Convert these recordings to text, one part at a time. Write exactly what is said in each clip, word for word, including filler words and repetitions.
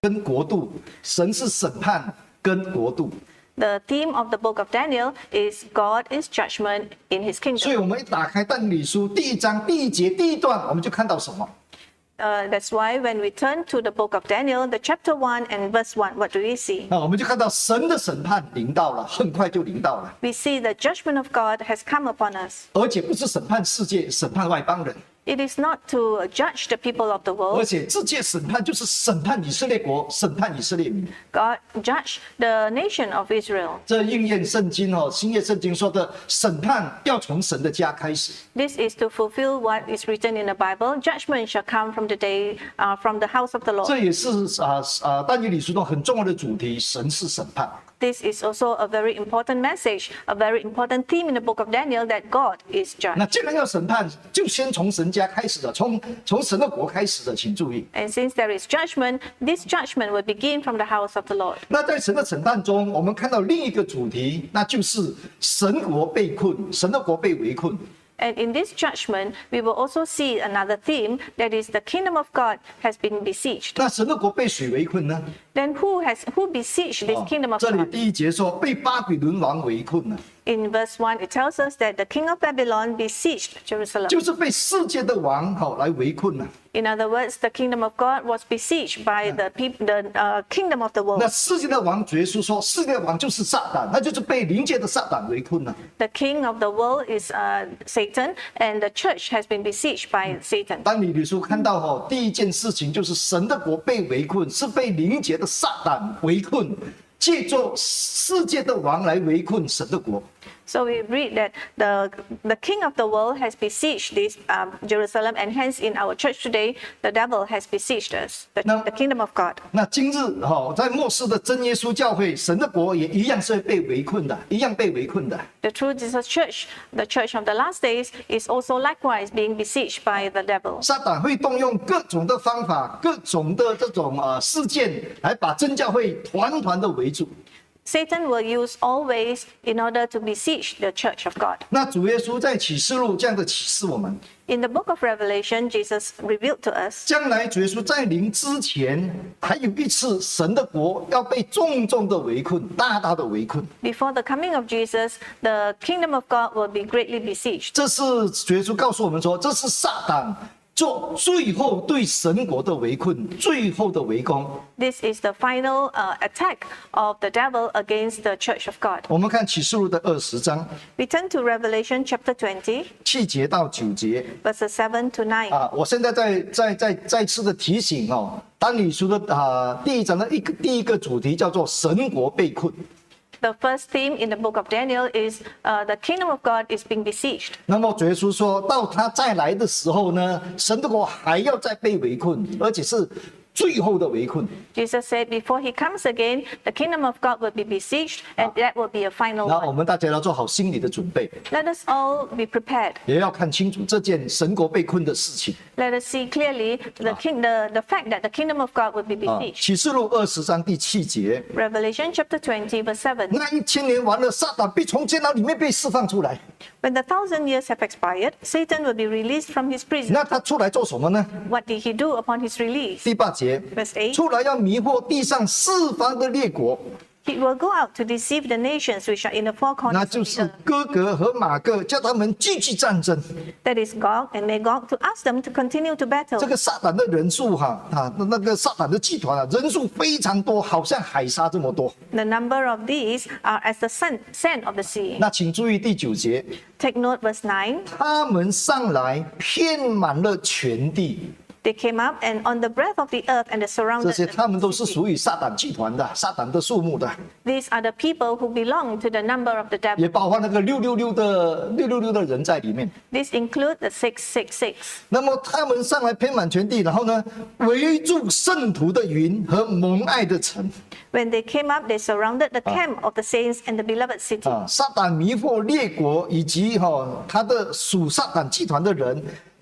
跟国度，神是审判跟国度。 The theme of the book of Daniel is God is judgment in his 所以， kingdom. 我们一打开但以理书第一章第一节第一段，我们就看到什么？ Uh, that's why when we turn to the book of Daniel, the chapter one and verse one, what do we see? 那我们就看到神的审判临到了，很快就临到了， We see the judgment of God has come upon us. 而且不是审判世界，审判外邦人， It is not to judge the people of the 而 world. 且这届审判就是审判以色列国，审判以色列民。 God judged the nation of Israel. 这应验圣经哦，新约圣经说的审判要从神的家开始。 This is to fulfill what is written in the Bible. Judgment shall come from the day, uh, from the house of the 这 Lord. 也是啊啊但以理书中很重要的主题，神是审判。 This is also a very important message, a very important theme in the book of Daniel, that God is 那 judge. 既然要审判，就先从神家开始的，从从神的国开始的，请注意。 And since there is judgment, this judgment will begin from the house of the Lord. 那在神的审判中，我们看到另一个主题，那就是神国被困，神的国被围困。 And in this judgment, we will also see another theme, that is the kingdom of God has been besieged. 那神的国被谁围困呢？ Then who has who besieged this 哦 kingdom of 这里 God? 第一节说被巴比伦王围困了， In verse one, it tells us that the king of Babylon besieged Jerusalem. 就是被世界的王好来围困了。 In other words, the kingdom of God was besieged by the people, the uh, kingdom of the 那 world. 世界的王，主耶稣说，世界的王就是撒旦，他就是被灵界的撒旦围困了。 The king of the world is uh, Satan, and the church has been besieged by Satan. 当你理书看到哈，第一件事情就是神的国被围困，是被灵界的撒旦围困，借助世界的王来围困神的国。 So we read that the, the king of the world has besieged this um, Jerusalem, and hence in our church today, the devil has besieged us, the, Now- the kingdom of God. 那今日哈，在末世的真耶稣教会，神的国也一样是被围困的，一样被围困的。 The true Jesus church, the church of the last days, is also likewise being besieged by the devil. 撒旦会动用各种的方法、各种的这种呃事件，来把真教会团团的围住。 Satan will use all ways in order to besiege the church of God. 那主耶稣在启示录这样的启示我们， In the book of Revelation, Jesus revealed to us 将来主耶稣在临之前，还有一次神的国要被重重的围困，大大的围困。 before the coming of Jesus, the kingdom of God will be greatly besieged. 这是主耶稣告诉我们说，这是撒旦做最后对神国的围困，最后的围攻。 This is the final uh, attack of the devil against the church of God. 我们看启示录的二十章 We turn to Revelation chapter twenty, 七节到九节 verses seven to nine. 啊，我现在再再再再次的提醒哦，但以理书的啊第一章的一个第一个主题叫做神国被困。 The first theme in the book of Daniel is uh, the kingdom of God is being besieged. 那么主耶稣说到他再来的时候呢，神的国还要再被围困，而且是最后的围困。 Jesus said before he comes again, the kingdom of God will be besieged, and that will be a final 那我 one. 们大家要做好心理的准备， Let us all be prepared. 也要看清楚这件神国被困的事情。 Let us see clearly the, king, the, the fact that the kingdom of God will be 啊， besieged. 启示录二十章第七节， Revelation chapter twenty, verse seven. 那一千年完了，撒旦必从监牢里面被释放出来。 When the thousand years have expired, Satan will be released from his prison. 那他出来做什么呢？ What did he do upon his release? 第八节， Verse eight. 出来要迷惑地上四方的列国， He will go out to deceive the nations which are in the four 那 corners 就 of the 是 earth. 哥格和马各，叫他们继续战争。 That is Gog and Magog, to ask them to continue to battle. 这个撒旦的人数哈啊，那那个撒旦的集团啊，人数非常多，好像海沙这么多。 The number of these are as the sun, sand of the sea. 那请注意第九节， Take note, verse nine. 他们上来遍满了全地。 They came up and on the breadth of the earth and they 这 surrounded 些 the 他们都是 city. 属于撒旦集团的，撒旦的数目的， These are the people who belong to the number of the 也 devil. 包括那个六六六的六六六的人在里面。 These include the six six six. 那么他们上来遍满全地，然后呢，围住圣徒的云和蒙爱的城 When they came up, they surrounded the camp of the saints and the beloved city. 啊，撒旦迷惑列国以及哈、他的属撒旦集团的人。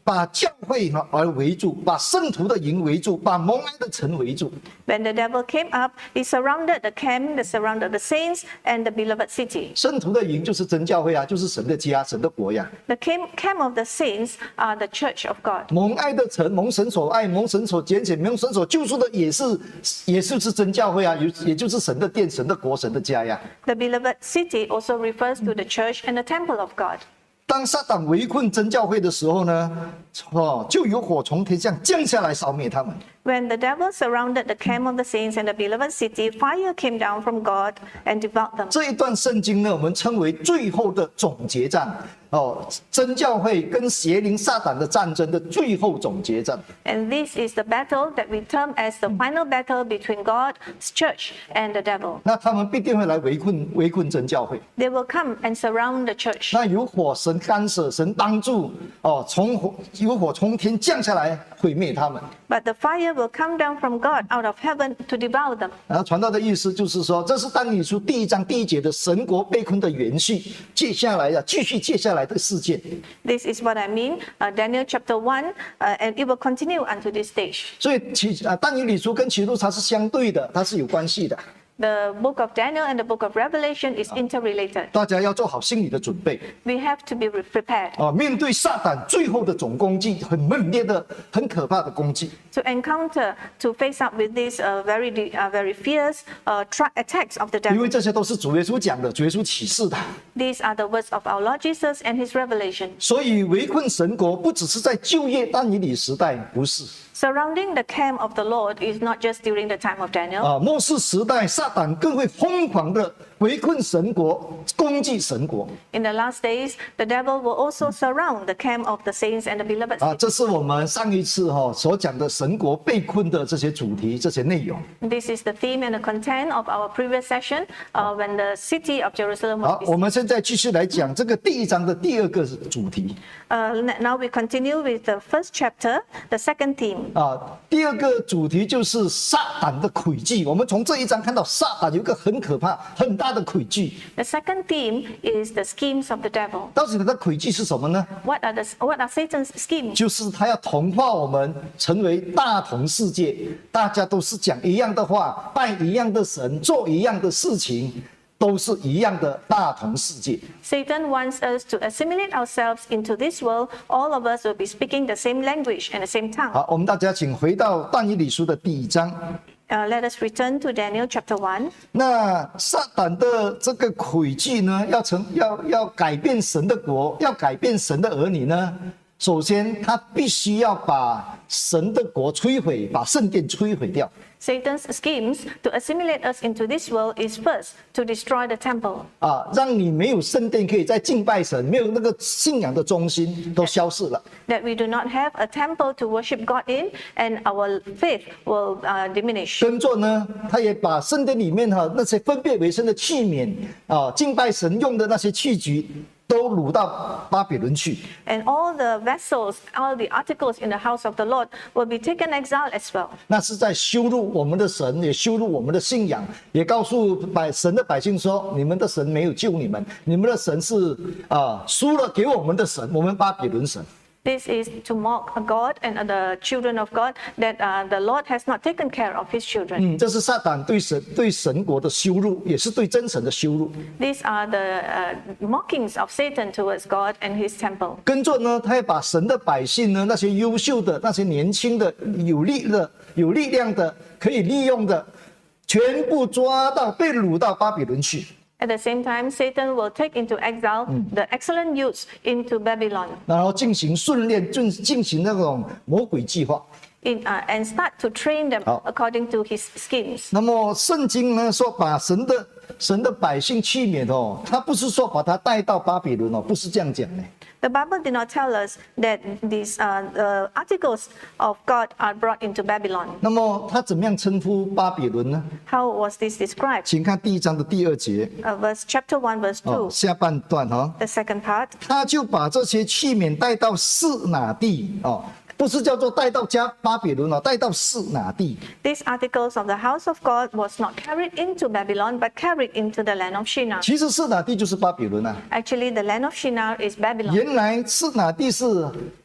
把教会呢而围住，把圣徒的营围住，把蒙爱的城围住。 When the devil came up, he surrounded the camp, he surrounded the saints and the beloved city. 圣徒的营就是真教会啊，就是神的家、神的国呀。 The camp, camp of the saints are the church of God. 蒙爱的城，蒙神所爱，蒙神所拣选，蒙神所救赎的，也是，也就是真教会啊，也也就是神的殿、神的国、神的家呀。 The beloved city also refers to the church and the temple of God. 当撒旦围困真教会的时候呢，哦，就有火从天上降下来烧灭他们。 When the devil surrounded the camp of the saints and the beloved city, fire came down from God and devoured them. 这一段圣经呢，我们称为最后的总决战。哦，真教会跟邪灵撒旦的战争的最后总决战。 And this is the battle that we term as the final battle between God's church and the devil. 那他们必定会来围困围困真教会。 They will come and surround the church. 那有火神干涉，神帮助，哦，从火有火从天降下来毁灭他们。 But the fire will come down from God out of heaven to devour them. 然后传道的意思就是说，这是但以理书第一章第一节的神国被困的延续，接下来啊，继续接下来的事件。 This is what I mean, uh, Daniel chapter one, uh, and it will continue unto this stage. 所以启啊，但以理书跟启示录它是相对的，它是有关系的。 The book of Daniel and the book of Revelation is interrelated. 大家要做好心理的准备。 We have to be prepared. 啊，面对撒旦最后的总攻击，很猛烈的、很可怕的攻击。 To encounter, to face up with these uh, very, uh, very fierce uh, tra- attacks of the 因为 devil. 这些都是主耶稣讲的，主耶稣启示的。 These are the words of our Lord Jesus and His revelation. 所以围困神国不只是在旧约但以理时代，不是 Surrounding the camp of the Lord is not just during the time of Daniel. 啊，末世时代撒旦更会疯狂的围困神国，攻击神国 In the last days, the devil will also surround the camp of the saints and the beloved. 啊。这是我们上一次哈、哦、所讲的神国被困的这些主题、这些内容。 This is the theme and the content of our previous session uh, when the city of Jerusalem 好 was， 我 besieged. 们现在继续来讲这个第一章的第二个主题 Uh, now we continue with the first chapter, the second theme. 啊。第二个主题就是撒旦的诡计。我们从这一章看到撒旦有一个很可怕、很大的诡计。 The second theme is the schemes of the devil. 到底他的诡计是什么呢？ What are the what are Satan's schemes? 就是他要同化我们，成为大同世界，大家都是讲一样的话，拜一样的神，做一样的事情，都是一样的大同世界。 Satan wants us to assimilate ourselves into this world. All of us will be speaking the same language and the same tongue. 好，我们大家请回到但以理书的第一章。 Uh, let us return to Daniel chapter one. 那撒旦的这个诡计呢，要成要要改变神的国，要改变神的儿女呢，首先他必须要把神的国摧毁，把圣殿摧毁掉。 Satan's schemes to assimilate us into this world is first to destroy the temple. 啊，让你没有圣殿可以再敬拜神，没有那个信仰的中心都消失了。 That we do not have a temple to worship God in, and our faith will uh, diminish. 跟着呢，他也把圣殿里面哈、那些分别为圣的器皿啊，敬拜神用的那些器具，都掳到巴比伦去。 And all the vessels, all the articles in the house of the Lord will be taken exile as well. 那是在羞辱我们的神，也羞辱我们的信仰，也告诉百神的百姓说：你们的神没有救你们，你们的神是啊输了给我们的神，我们巴比伦神。 This is to mock God and the children of God, that uh, the Lord has not taken care of His children. 嗯，这是撒旦对神对神国的羞辱，也是对真神的羞辱。 These are the uh, mockings of Satan towards God and His temple. 跟着呢，他要把神的百姓呢，那些优秀的、那些年轻的、有力的、有力量的、可以利用的，全部抓到被掳到巴比伦去。 At the same time, Satan will take into exile the excellent youths into Babylon 然后进行训练，进进行那种魔鬼计划。 in, uh, and start to train them 好。 according to his schemes. 那么圣经呢说，把神的神的百姓器皿哦，他不是说把他带到巴比伦哦，不是这样讲的。 The Bible did not tell us that these uh, uh, articles of God are brought into Babylon. 那么他怎么样称呼巴比伦呢？ How was this described? 请看第一章的第二节 Uh, verse chapter one, verse 哦， two. 下半段哈、哦， The second part. 他就把这些器皿带到示拿地哦。不是叫做带到加巴比伦哦，带到示拿地。 These articles of the house of God was not carried into Babylon, but carried into the land of Shinar. 其实示拿地就是巴比伦啊。 Actually, the land of Shinar is Babylon. 原来示拿地是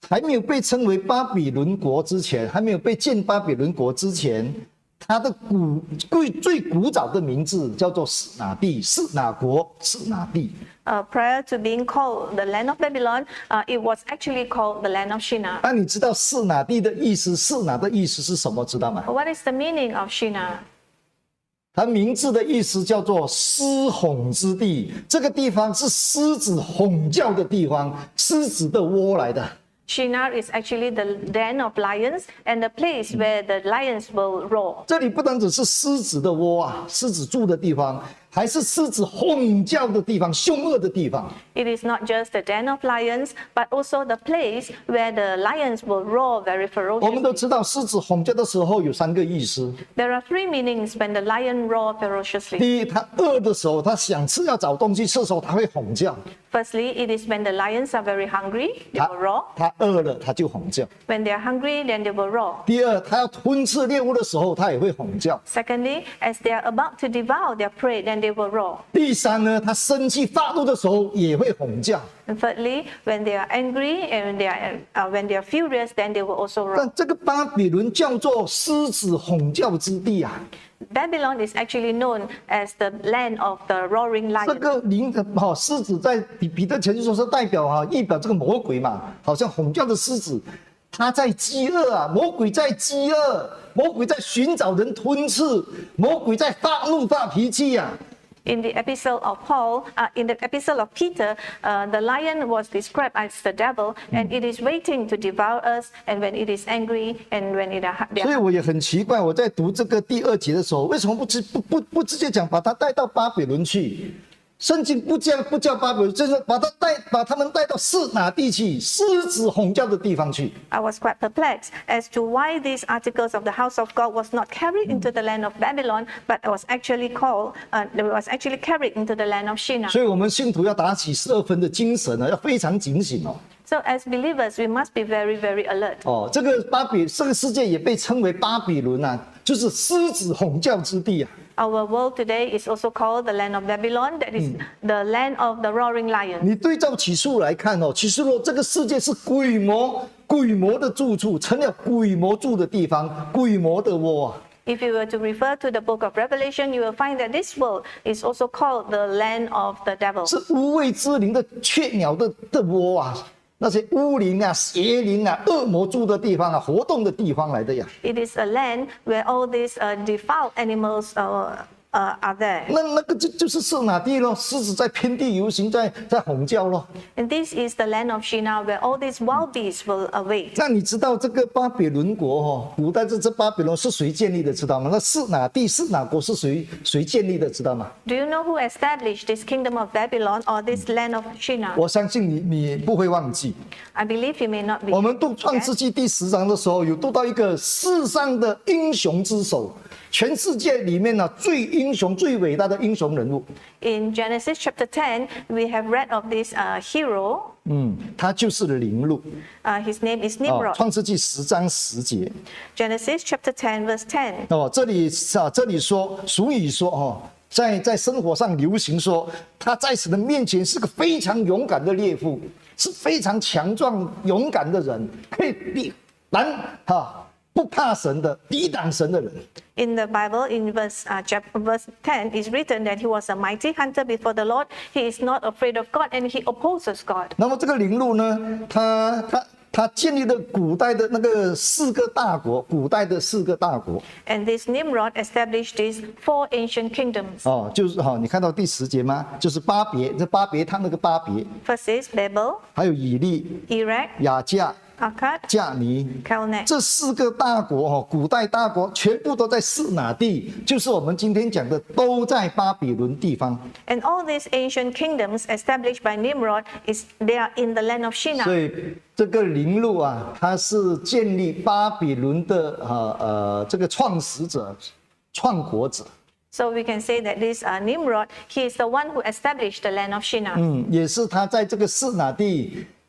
还没有被称为巴比伦国之前，还没有被建巴比伦国之前，它的古最最古早的名字叫做示拿地，示拿国，示拿地。 Uh, prior to being called the land of Babylon, uh, it was actually called the land of Shinar. 那、啊、你知道示拿地的意思？示拿的意思是什么？知道吗？ What is the meaning of Shinar? 它名字的意思叫做狮吼之地，这个地方是狮子吼叫的地方，狮子的窝来的。 Shinar is actually the den of lions and the place where the lions will roar. 这里不单只是狮子的窝啊，狮子住的地方，还是狮子吼叫的地方，凶恶的地方。 It is not just the den of lions, but also the place where the lions will roar very 我们都 ferociously. 知道，狮子吼叫的时候有三个意思。 There are three meanings when the lion roar ferociously. 第一，它饿的时候，它想吃要找东西吃的时候，它会吼叫。 Firstly, it is when the lions are very hungry, they 它 will roar. 它饿了，它就吼叫。 When they are hungry, then they will roar. 第二，它要吞吃猎物的时候，它也会吼叫。 Secondly, as they are about to devour their prey, then they will roar. 第三呢，它生气发怒的时候也会吼叫。 And thirdly, when they are angry and they are, uh, when they are furious, then they will also roar. 但这个巴比伦叫做狮子吼叫之地啊。 Babylon is actually known as the land of the roaring 这 lion. 个灵哈狮子在彼彼得前书说是代表哈，意表这个魔鬼嘛，好像吼叫的狮子，他在饥饿啊，魔鬼在饥饿，魔鬼在寻找人吞噬，魔鬼在发怒发脾气啊。 In the epistle of Paul, uh, in the epistle of Peter, uh, the lion was described as the devil, and it is waiting to devour us. And when it is angry, and when it are, they 所以 are 我也很奇怪，我在读这个第二节的时候，为什么不直不不不直接讲把他带到巴比伦去？圣经不叫不叫巴比伦，就是把他带把他们带到示拿地去，狮子吼叫的地方去。 I was quite perplexed as to why these articles of the house of God was not carried into the land of Babylon, but was actually called, uh, was actually carried into the land of Shinar. 所以，我们信徒要打起十二分的精神呢，要非常警醒哦。 So as believers, we must be very, very alert. 哦，这个巴比这个世界也被称为巴比伦啊，就是狮子吼叫之地啊。 Our world today is also called the land of Babylon, that is the land of the roaring lion. 你对照启示录来看哦，启示录这个世界是鬼魔鬼魔的住处，成了鬼魔住的地方，鬼魔的窝啊。 If you were to refer to the book of Revelation, you will find that this world is also called the land of the devil. 是无畏之灵的雀鸟的的窝啊，那些巫灵啊、邪灵啊、恶魔住的地方啊，活动的地方来的呀。 It is a land where all these uh, defiled animals uh, uh, are there. 那那个就就是示拿地咯，狮子在遍地游行，在在吼叫咯。 And this is the land of Shinar where all these wild beasts will await. 那你知道这个巴比伦国哦，古代这这巴比伦是谁建立的？知道吗？那示拿地、示拿国是谁谁建立的？知道吗？ Do you know who established this kingdom of Babylon or this land of Shinar? 我相信你你不会忘记。 I believe you may not be. 我们读创世纪第十章的时候，有读到一个世上的英雄之首，全世界里面呢、啊、最英雄、最伟大的英雄人物。 In Genesis chapter ten, we have read of this uh, hero. 嗯，他就是灵鹿。 Uh, his name is 哦， Nimrod. 创世纪十章十节。 Genesis chapter ten, verse ten. 哦，这里啊，这里说俗语说哦，在在生活上流行说，他在神的面前是个非常勇敢的猎夫，是非常强壮勇敢的人，可以抵挡哈不怕神的抵挡神的人。 In the Bible, in verse, uh, chapter, verse ten, is written that he was a mighty hunter before the Lord. He is not afraid of God, and he opposes God. 那么这个灵鹿呢，他他他建立了古代的那个四个大国，古代的四个大国。 And this Nimrod established these four ancient kingdoms. 哦，就是哈、哦，你看到第十节吗？就是巴别，这巴别他那个巴别， First is Babel, 还有以利、 Iraq, 雅加、 Akkad, 加尼。 Calneh. 这四个大国哈，古代大国全部都在示拿地，就是我们今天讲的，都在巴比伦地方。 And all these ancient kingdoms established by Nimrod, is they are in the land of 所 Shinar. 以这个灵鹿啊，它是建立巴比伦的呃呃这个创始者、创国者。 So we can say that this uh, Nimrod, he is the one who established the land of Shinar. 嗯，也是他在这个示拿地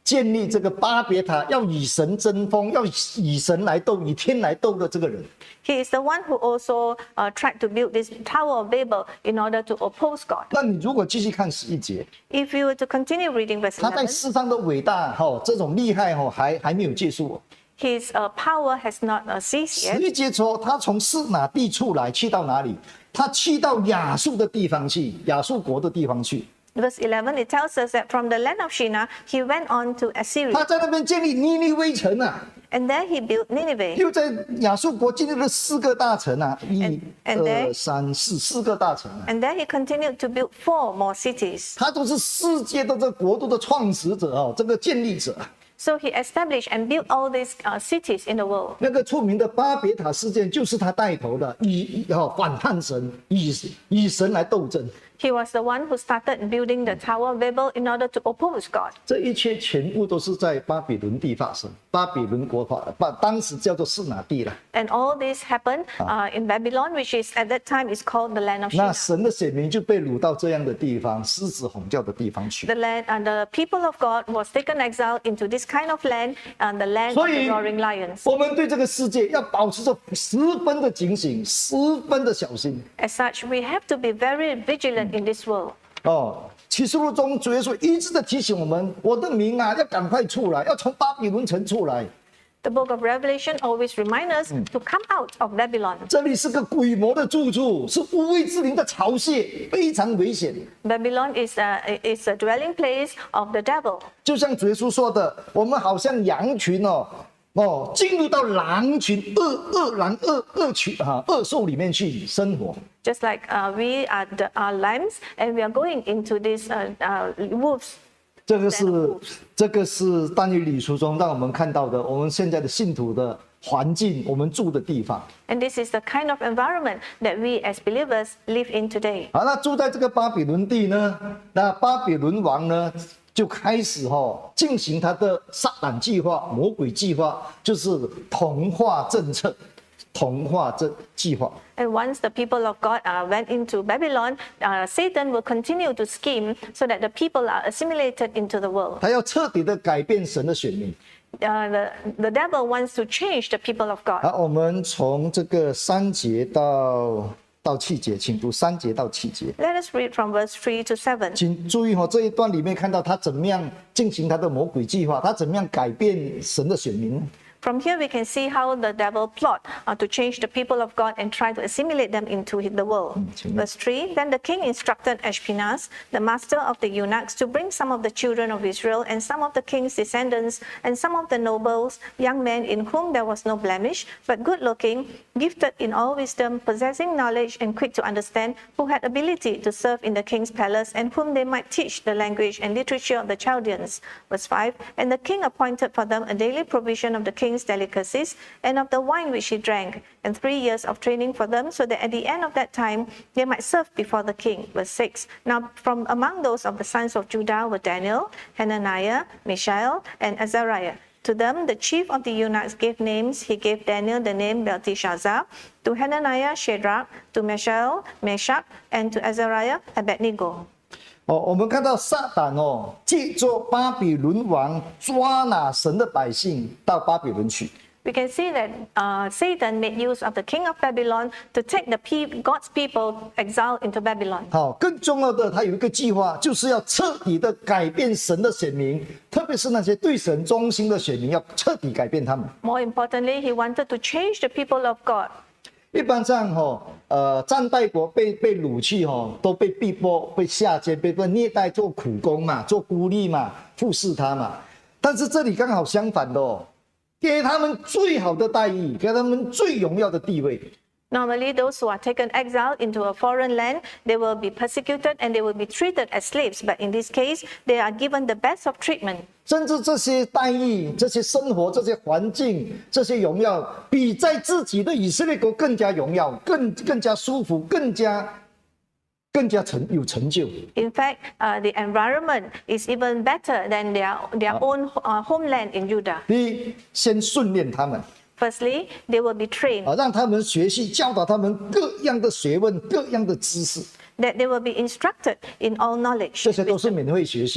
建立这个巴别塔，要与神争锋，要以神来斗，以天来斗的这个人。 He is the one who also uh, tried to build this Tower of Babel in order to oppose God. 那你如果继续看十一节， If you were to continue reading verse 他在 eleven, 世上的伟大哈、哦，这种厉害哈、哦，还还没有结束、哦。 his uh, power has not uh, ceased 十 yet. 一节说，他从示拿地出来，去到哪里？他去到亚述的地方去，亚述国的地方去。 Verse eleven, it tells us that from the land of Shinar, he went on to 他 Assyria. 在那边建立尼尼微城啊， And there he built Nineveh. 又在亚述国建立了四个大城啊，一 And- and 二 there- 三四四个大城啊。 And there he continued to build four more cities. 他都是世界的这国度的创始者哦，这个建立者。 So he established and built all these uh, cities in the world. 那个出名的巴别塔事件就是他带头的，以哦反叛神，以以神来斗争。 He was the one who started building the Tower of Babel in order to oppose God. 这一切全部都是在巴比伦地发生，巴比伦国发，把当时叫做示拿地了。 And all this happened uh, in Babylon, which is at that time is called the land of 那 Shinar. 神的选民就被掳到这样的地方，狮子吼叫的地方去 The。land and the people of God was taken exile into this kind of land, and the land of 所 the 以 roaring lions. 我们对这个世界要保持着十分的警醒，十分的小心。 As such, we have to be very vigilant in this world. 哦，启示录中主耶稣一直的提醒我们，我的民啊，要赶快出来，要从巴比伦城出来。 The book of Revelation always reminds us to come out of Babylon. 这里是个鬼魔的住处，是无畏之灵的巢穴，非常危险。 Babylon is a, is a dwelling place of the devil. 就像主耶稣说的，我们好像羊群哦。 哦，进入到狼群、恶恶狼、恶恶群啊、恶兽里面去生活。 Just like uh, we are, the, are lambs, and we are going into these uh, uh, wolves. 这个是这个是但以理书中让我们看到的，我们现在的信徒的环境，我们住的地方。 And this is the kind of environment that we as believers live in today. 好，那住在这个巴比伦地呢，那巴比伦王呢？ 就开始哈、哦、进行他的撒旦计划、魔鬼计划，就是同化政策、同化这计划。 And once the people of God uh, went into Babylon, uh, Satan will continue to scheme so that the people are assimilated into the world. 他要彻底的改变神的选民。 Uh, the, the devil wants to change the people of God. 好，我们从这个三节到到七节，请读三节到七节。 Let us read from verse three to seven. 请注意哈、哦，这一段里面看到他怎么样进行他的魔鬼计划，他怎么样改变神的选民。 From here, we can see how the devil plot uh, to change the people of God and try to assimilate them into the world. Verse three, then the king instructed Ashpenaz, the master of the eunuchs, to bring some of the children of Israel and some of the king's descendants and some of the nobles, young men in whom there was no blemish, but good-looking, gifted in all wisdom, possessing knowledge and quick to understand, who had ability to serve in the king's palace and whom they might teach the language and literature of the Chaldeans. Verse five, and the king appointed for them a daily provision of the king's delicacies and of the wine which he drank, and three years of training for them, so that at the end of that time they might serve before the king. Verse six, now from among those of the sons of Judah were Daniel, Hananiah, Mishael, and Azariah. To them the chief of the eunuchs gave names. He gave Daniel the name Belteshazzar, to Hananiah Shadrach, to Mishael Meshach, and to Azariah Abednego. 哦，我们看到撒旦哦，借着巴比伦王抓拿神的百姓到巴比伦去。 We can see that uh, Satan made use of the king of Babylon to take the pe- God's people exiled into Babylon. 好，更重要的，他有一个计划，就是要彻底的改变神的选民，特别是那些对神忠心的选民，要彻底改变他们。 More importantly, he wanted to change the people of God. 一般上哈、哦，呃，战败国被被掳去哈、哦，都被逼迫、被下监、被被虐待，做苦工嘛，做孤立嘛，服侍他嘛。但是这里刚好相反的哦，给他们最好的待遇，给他们最荣耀的地位。 Normally, those who are taken exile into a foreign land, they will be persecuted and they will be treated as slaves. But in this case, they are given the best of treatment. 甚至这些待遇、这些生活、这些环境、这些荣耀，比在自己的以色列国更加荣耀、更更加舒服、更加更加成有成就。 In fact, uh, the environment is even better than their, their own uh, homeland in Judah. 第一，先训练他们， Firstly, they will be trained, 啊，让他们学习，教导他们各样的学问、各样的知识， that they will be instructed in all knowledge. 这些都是免费学习啊。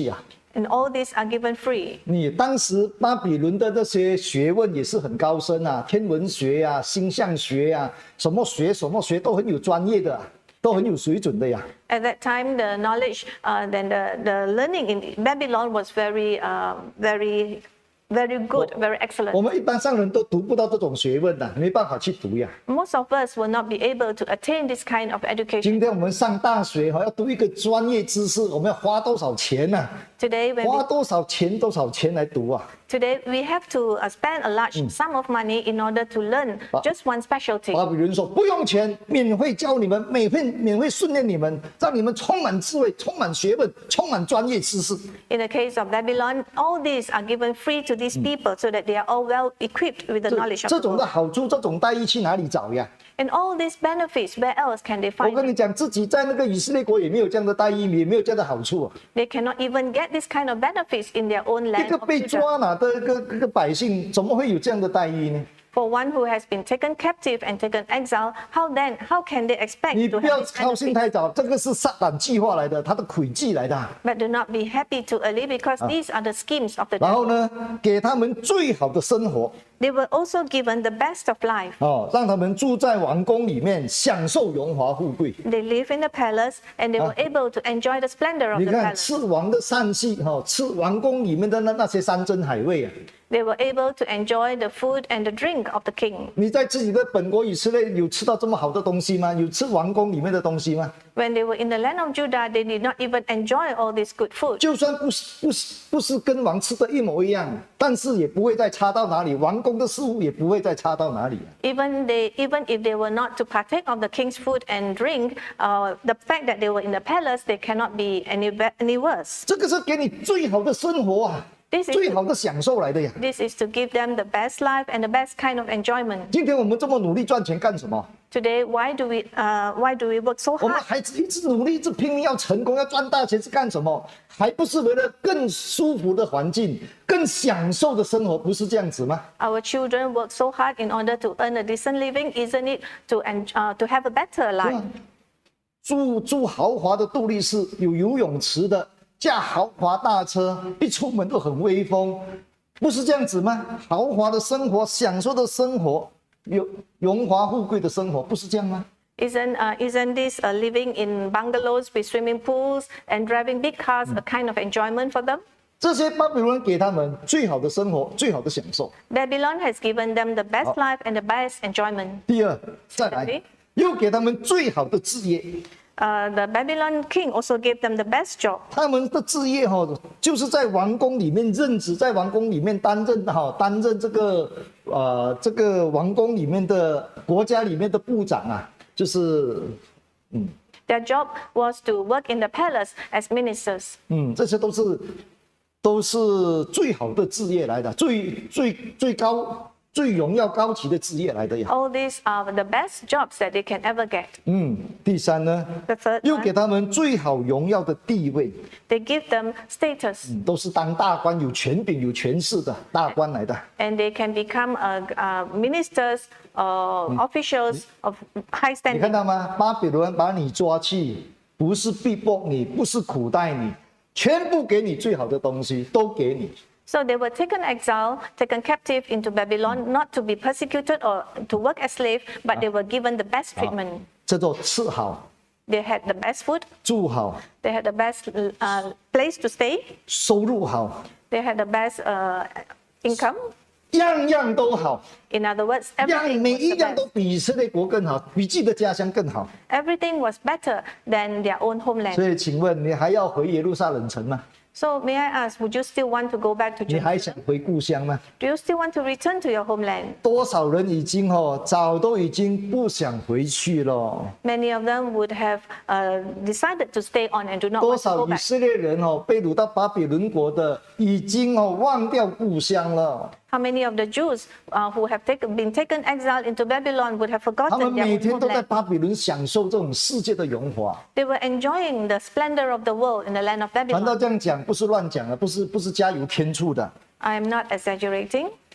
And all these are given free. 你当时巴比伦的这些学问也是很高深啊，天文学呀、啊、星象学呀、啊，什么学什么学都很有专业的、啊，都很有水准的呀。 At that time, the knowledge, uh, then the, the learning in Babylon was very, uh, very, very good, very 我 excellent. 们一般上人都读不到这种学问的、啊，没办法去读呀。 Most of us will not be able to attain this kind of education. 今天我们上大学哈，要读一个专业知识，我们要花多少钱呢、啊？ Today, when 花 we, 多少钱多少钱来读啊？ today we have to uh, spend a large sum of money in order to learn just one specialty. 巴比伦说不用钱，免费教你们，免费免费训练你们，让你们充满智慧、充满学问、充满专业知识。 In the case of Babylon, all these are given free to these people so that they are all well equipped with the 这 knowledge of 这 the 种的 world. 好处、这种待遇去哪里找呀？ And all these benefits, where else can they 我 find 跟 it? 你讲，自己在那个以色列国也没有这样的待遇，也没有这样的好处、啊。 They cannot even get this kind of benefits in their own 一 land 个 of 被 Judah. 抓拿的一个一个百姓，怎么会有这样的待遇呢？ For one who has been taken captive and taken exile, how then, how can they expect 你 to 不要 have this 高兴 benefit? 太早，这个是撒旦计划来的，他的诡计来的。 But do not be happy too early because these are the schemes of the 然后 devil. 呢，给他们最好的生活 They were also given the best of life. 哦，让他们住在王宫里面，享受荣华富贵。 They live in the palace and they were able to enjoy the splendor of 你 the 看 palace. 吃王的善气哈、哦，吃王宫里面的那那些山珍海味啊。 They were able to enjoy the food and the drink of the king. 你在自己的本国以色列有吃到这么好的东西吗？有吃王宫里面的东西吗？ When they were in the land of Judah, they did not even enjoy all this good food. 就算不是不是不是跟王吃的一模一样，但是也不会再差到哪里，王宫的事物也不会再差到哪里、啊。 Even they, even if they were not to partake of the king's food and drink, uh, the fact that they were in the palace, they cannot be any be- any worse. 这个是给你最好的生活啊， This is 最好的享受来的呀。 This is to give them the best life and the best kind of enjoyment. 今天我们这么努力赚钱干什么？ Today, why do we, uh, why do we work so 我们 hard? 孩子一直努力，一直拼命要成功，要赚大钱是干什么？还不是为了更舒服的环境、更享受的生活，不是这样子吗？ Our children work so hard in order to earn a decent living, isn't it? To en- uh, to have a better life. 住住豪华的杜丽室，有游泳池的，驾豪华大车，一出门都很威风，不是这样子吗？豪华的生活，享受的生活，有荣华富贵的生活，不是这样吗？ Isn't uh, isn't this uh, living in bungalows with swimming pools and driving big cars a kind of enjoyment for them? 这些巴比伦给他们最好的生活，最好的享受。 Babylon has given them the best life and the best enjoyment. 第二，再来 Secondly， 又给他们最好的置业。 Uh, the Babylon king also gave them the best job. 他们的置业哈、哦，就是在王宫里面任职，在王宫里面担任哈、担任这个呃这个王宫里面的国家里面的部长啊，就是嗯 Their job was to work in the palace as ministers. 嗯，这些都是都是最好的置业来的，最最最高最荣耀高级的置业来的呀。 All these are the best jobs that they can ever get. 嗯，第三呢， The third 又给 one, 他们最好荣耀的地位， they give them status, 嗯，都是当大官有权柄有权势的大官来的。 and they can become uh, uh, ministers or officials of high 你看 standing. 到吗？巴比伦把你抓去，不是逼迫你，不是苦待你，全部给你最好的东西，都给你。 So they were taken exile, taken captive into Babylon, not to be persecuted or to work as slave, but they were given the best treatment. 叫做吃好、 They had the best food, 住好、 they had the best uh, place to stay, 收入好， they had the best uh, income. 样样都好， In other words, 样 everything 每 was 一 the 样都 best. 比以色列国更好，比自己的家乡更好。 Everything was better than their own homeland. 所以，请问你还要回耶路撒冷城吗？ So may I ask, would you still want to go back to 你还想 Jerusalem? 回故乡吗？ Do you still want to return to your homeland? 多少人已经哦，早都已经不想回去了。 Many of them would have uh, decided to stay on and do not 多 want to 少 go 以 back. 色列人哦，被掳到巴比伦国的，已经哦忘掉故乡了。 How many of the Jews uh, who have taken, been taken exile into Babylon would have 他们 forgotten their 每 own 天都在 homeland? 巴比伦享受这种世界的荣华。 They were enjoying the splendor of the world in the land of 难道 Babylon. 这样讲不是乱讲的，不是不是加油添醋的？ I am not exaggerating.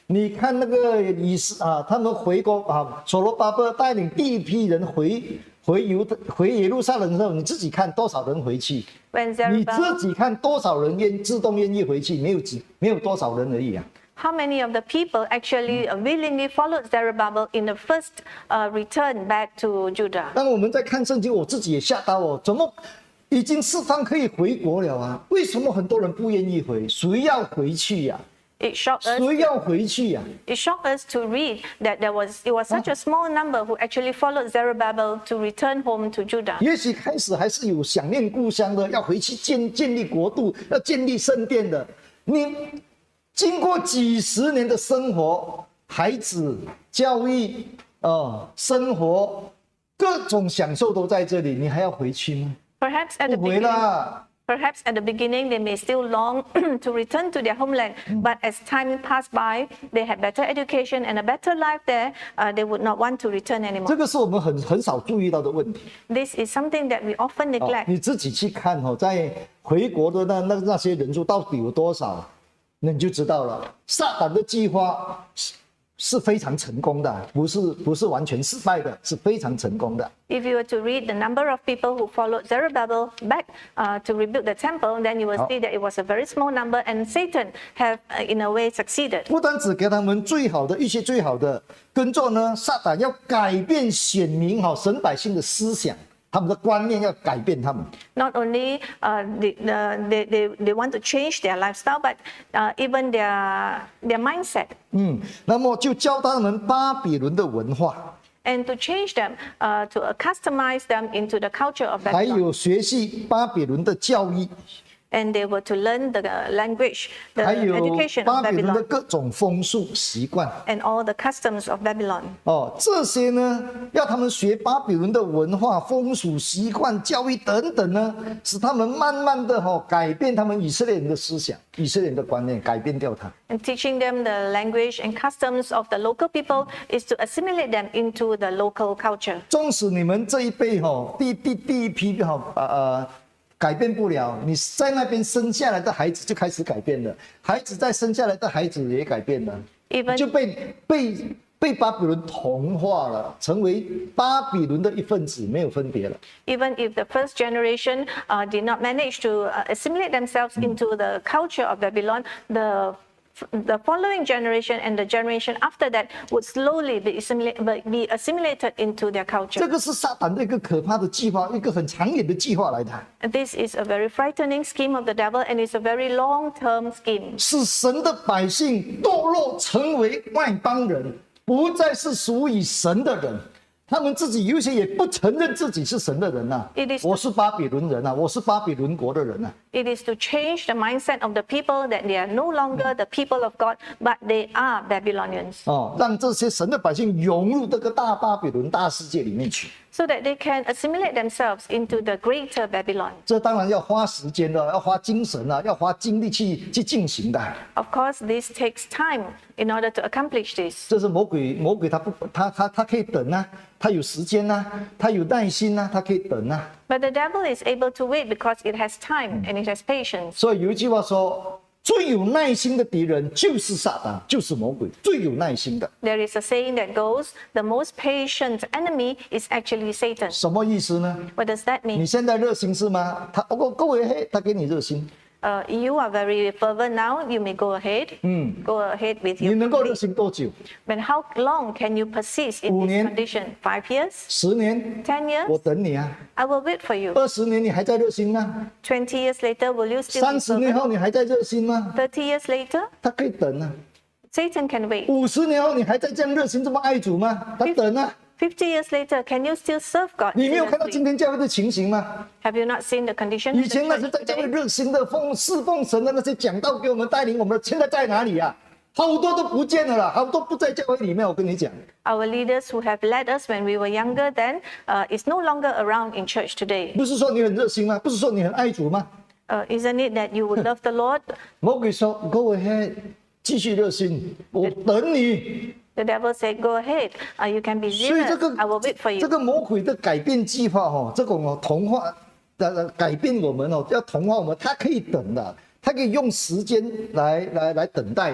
你看那个以斯啊，他们回国啊，所罗巴伯带领第一批人回回犹回耶路撒冷的时候，你自己看多少人回去？ When 你 Zerubbabel, 自己看多少人愿自动愿意回去？没有几没有多少人而已啊。 how many of the people actually uh, willingly followed Zerubbabel in the first uh, return back to Judah? 当我们在看圣经，我自己也吓到哦，怎么已经释放可以回国了啊？为什么很多人不愿意回？谁要回去呀、 It shocked 啊？ us. 谁要回去呀、啊？ It shocked us to read that there was it was such a small number who actually followed Zerubbabel to return home to Judah. 也许开始还是有想念故乡的，要回去建建立国度，要建立圣殿的。你经过几十年的生活，孩子教育哦，生活各种享受都在这里，你还要回去吗？ Perhaps at the 不回 beginning, 啦。 perhaps at the beginning they may still long to return to their homeland, but as time passed by, they had better education and a better life there. Uh, they would not want to return 这 anymore. 个是我们很很少注意到的问题。 This is something that we often 哦 neglect. 你自己去看哦，在回国的那那那些人数到底有多少，那你就知道了。撒旦的计划是是非常成功的，不是不是完全失败的，是非常成功的。 If you were to read the number of people who followed Zerubbabel back uh, to rebuild the temple, then you will see that it was a very small number, and Satan have, uh, in a way, succeeded. 不单只给他们最好的一些最好的耕作呢，撒旦要改变选民哈神百姓的思想，他们的观念要改变他们。 Not only uh, the, the, they, they, they want to change their lifestyle, but uh, even their, their mindset. 嗯，那么就教他们巴比伦的文化， And to change them, uh, to customize them into the culture of 还 Babylon. 有学习巴比伦的教育， And they were to learn the language, the 还有 education 巴 of 比伦的 Babylon, 各种风俗习惯。 and all the customs of Babylon. 哦，这些呢，要他们学巴比伦的文化、风俗习惯、教育等等呢，使他们慢慢的哈、哦、改变他们以色列人的思想、以色列人的观念，改变掉它。 And teaching them the language and customs of the local people is to assimilate them into the local culture. 纵使你们这一辈哈、哦，第第第一批哈、哦、呃改变不了，你在那边生下来的孩子就开始改变了，孩子再生下来的孩子也改变了， Even 就被被被巴比伦同化了，成为巴比伦的一份子，没有分别了。 even if the first generation uh, did not manage to uh, assimilate themselves into the culture of Babylon, the the following generation and the generation after that would slowly be assimilated, be assimilated into their 这 culture. 个是撒旦的一个可怕的计划，一个很长远的计划来的， And this is a very frightening scheme of the devil, and it's a very long-term scheme. 使神的百姓堕落，成为外邦人，不再是属于神的人。他们自己有些也不承认自己是神的人呐、啊 It is- 我是巴比伦人啊，我是巴比伦国的人啊。 It is to change the mindset of the people that they are no longer the people of God, but they are Babylonians, 哦，让这些神的百姓涌入这个大巴比伦大世界里面去。 so that they can assimilate themselves into the greater Babylon. 这当然要花时间的，要花精神啊，要花精力去去进行的。 Of course, this takes time in order to accomplish this. 这是魔鬼，魔鬼他不，他他他可以等啊，他有时间啊，他有耐心啊，他可以等啊。 But the devil is able to wait because it has time and it has patience. 所以有一句话说，最有耐心的敌人就是撒旦，就是魔鬼，最有耐心的。 There is a saying that goes, the most patient enemy is actually Satan. 什么意思呢？ What does that 你 mean? 现在热心是吗？他哦，各位嘿，他给你热心， Uh, you are very fervent now, you may go ahead. Go ahead with 你 your 能够热 faith. 心多久？ But how long can you persist in 五 this 年。 condition? Five years? 十年， Ten 我 years? 等你啊。 I will wait for you. 二十年你还在热心吗？ Twenty years later, will you still 三 be 十年 fervent? 后你还在热心吗？ Thirty years later, 他可以等啊。 Satan can wait. 五十年后你还在这样热心这么爱主吗？他等啊。 Fifty years later, can you still serve God? 你没有看到 seriously? 今天教会的情形吗？ Have you not seen the condition 以 of 前 the 那些 church 在教会 today? 热心的奉侍奉神的那些讲道给我们带领我们的，现在在哪里啊？好多都不见了啦，好多不在教会里面。我跟你讲， Our leaders who have led us when we were younger then uh, is no longer around in church today. 不是说你很热心吗？不是说你很爱主吗？ Uh, isn't it that you would love the Lord? 魔鬼说：“Go ahead，继续热心，我等你。” The devil said, go ahead, uh, you can be 所以这 zealous, 个 I will wait for 这 you. 个魔鬼的改变计划哦，这种哦同化的改变我们哦，要同化我们，他可以等的，他可以用时间来来来等待的。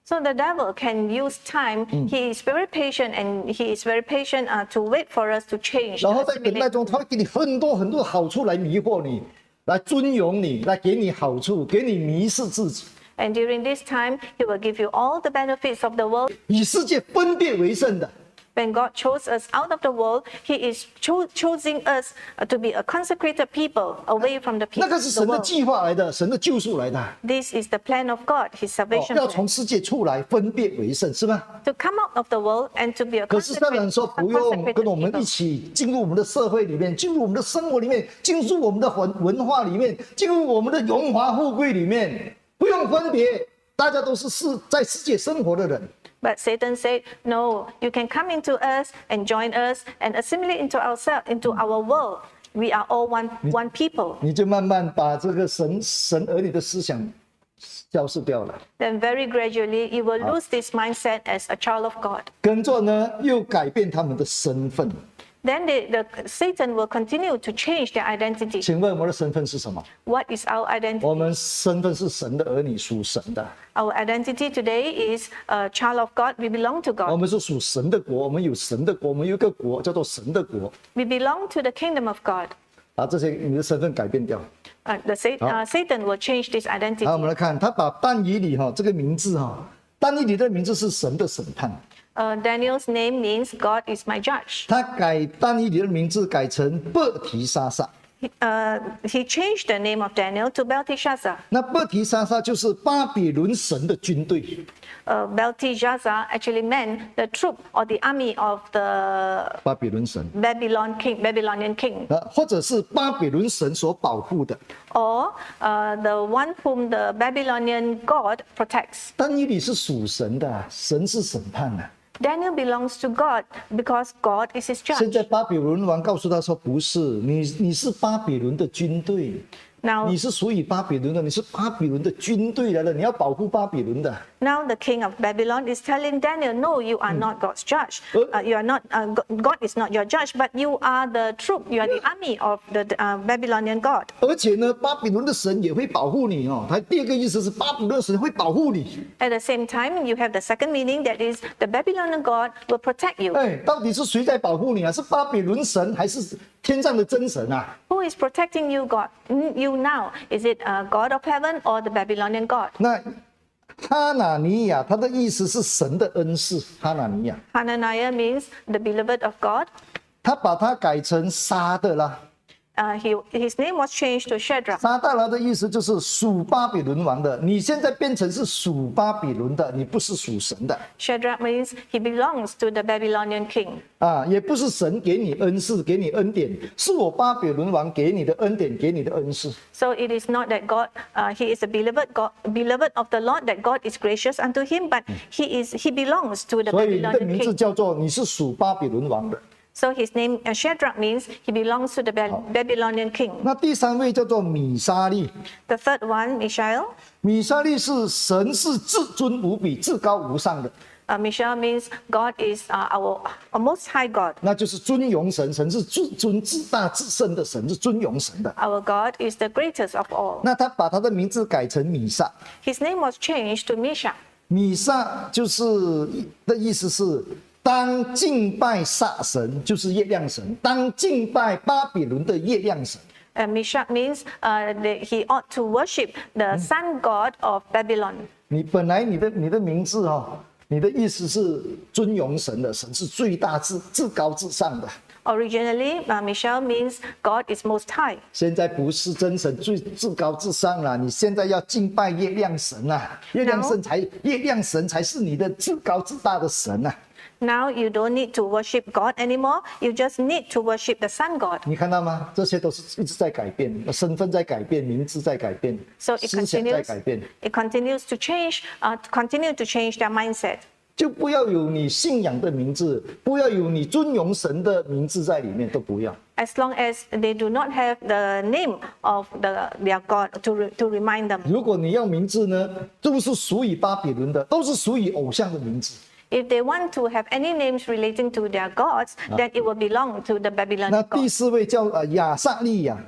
So the devil can use time. He is very patient, and he is very patient uh, to wait for us to change. 然后 to 在等待 assimilate. 中，他会给你很多很多的好处来迷惑你，来尊荣你，来给你好处，给你迷失自己， And during this time, he will give you all the benefits of the world. 以世界分别为圣的。 When God chose us out of the world, he is cho- choosing us uh, to be a consecrated people away from the 那 people 个是 of the 神的 world. 计划来的，神的救赎来的。 This is the plan of God, his 哦 salvation 要 plan. 从世界出来，分别为圣，是吗？ To come out of the world and to be a 可是当然 consecrated, 说 a 不用 consecrated 跟我们 people. 一起进入我们的社会里面，进入我们的生活里面，进入我们的文文化里面，进入我们的荣华富贵里面，不用分别，大家都是世在世界生活的人。 But Satan said, no, you can come into us and join us and assimilate into ourselves, into our world. We are all one, one people. 你就慢慢把这个神神儿女的思想消失掉了。 Then very gradually, you will lose this mindset as a child of God. 跟着呢，又改变他们的身份。 Then the, the Satan will continue to change their identity. 请问我们的身份是什么？ What is our identity? 我们身份是神的儿女，属神的。 Our identity today is a child of God. We belong to 我 God. 们是属神的国，我们有神的国，我们有一个国叫做神的国。 We belong to the kingdom of God. 啊，这些你的身份改变掉。 Uh, the Sa- uh, Satan will change this 好，我 identity. 们来看，他把但以理哈这个名字哈，但以理的名字是神的审判， Uh, Daniel's name means God is my judge. 他改但以理的名字改成伯提沙撒。 He, uh, he changed the name of Daniel to Belteshazzar. 那伯提沙撒就是巴比伦神的军队。 Uh, Belteshazzar actually meant the troop or the army of the 巴比伦神 Babylon king, Babylonian king, 啊，或者是巴比伦神所保护的。 or uh, the one whom the Babylonian god protects. 但以理是属神的，神是审判的。 Daniel belongs to God because God is his 现在 judge. 巴比伦王告诉他说：“不是，你你是巴比伦的军队， Now, 你是属于巴比伦的，你是巴比伦的军队来的，你要保护巴比伦的。” now the king of Babylon is telling Daniel, no, you are not God's judge. Uh, you are not, uh, Go- God is not your judge, but you are the troop, you are the army of the uh, Babylonian god. 而且呢，巴比伦的神也会保护你哦。他第二个意思是巴比伦的神会保护你。 At the same time, you have the second meaning, that is the Babylonian god will protect you. 哎，到底是谁在保护你啊？是巴比伦神还是天上的真神啊？ Who is protecting you, God? You now? Is it uh, God of heaven or the Babylonian god? 那哈拿尼亚，他的意思是神的恩赐。哈拿尼亚， Hananiah means the beloved of God. 他把它改成沙德拉。 Uh, he, his name was changed to Shadrach. 沙德拉的意思就是属巴比伦王的。你现在变成是属巴比伦的，你不是属神的 Shadrach means he belongs to the Babylonian king. 啊，也不是神给你恩赐，给你恩典，是我巴比伦王给你的恩典，给你的恩赐。 So it is not that God, uh, he is a beloved God, beloved of the Lord, that God is gracious unto him, but he is he belongs to the 所以你的 Babylonian 名字 king. 叫做你是属巴比伦王的。 So his name uh, Shadrach means he belongs to the Ba- Babylonian king. 那第三位叫做米沙利， The third one, Mishael. 米沙利是神是至尊无比、至高无上的， Uh, Mishael means God is uh, our, our most high God. 那就是尊荣神，神是至尊、至大、至圣的神，是尊荣神的。 Our God is the greatest of all. 那他把他的名字改成米撒， His name was changed to Misha. 米撒就是的意思是当敬拜撒神，就是月亮神；当敬拜巴比伦的月亮神。 Uh, Mishak means uh, that he ought to worship the sun god of Babylon. 你本来你的你的名字哈、哦，你的意思是尊荣神的，神是最大至至高至上的。 Originally, uh, Mishael means God is most high. 现在不是真神最至高至上了，你现在要敬拜月亮神啊，月亮神才月亮神才是你的至高至大的神啊。 Now you don't need to worship God anymore. You just need to worship the sun god. 你看到吗？这些都是一直在改变，身份在改变，名字在改变， So it 思想在 continues. 改变。 It continues to change. Uh, to continue to change their mindset. 就不要有你信仰的名字，不要有你尊荣神的名字在里面，都不要。 As long as they do not have the name of the, their God to, re, to remind them. 如果你要名字呢，都是属于巴比伦的，都是属于偶像的名字。 If they want to have any names relating to their gods, then it will belong to the 那 Babylonian 第 god. 四位叫呃亚撒利亚，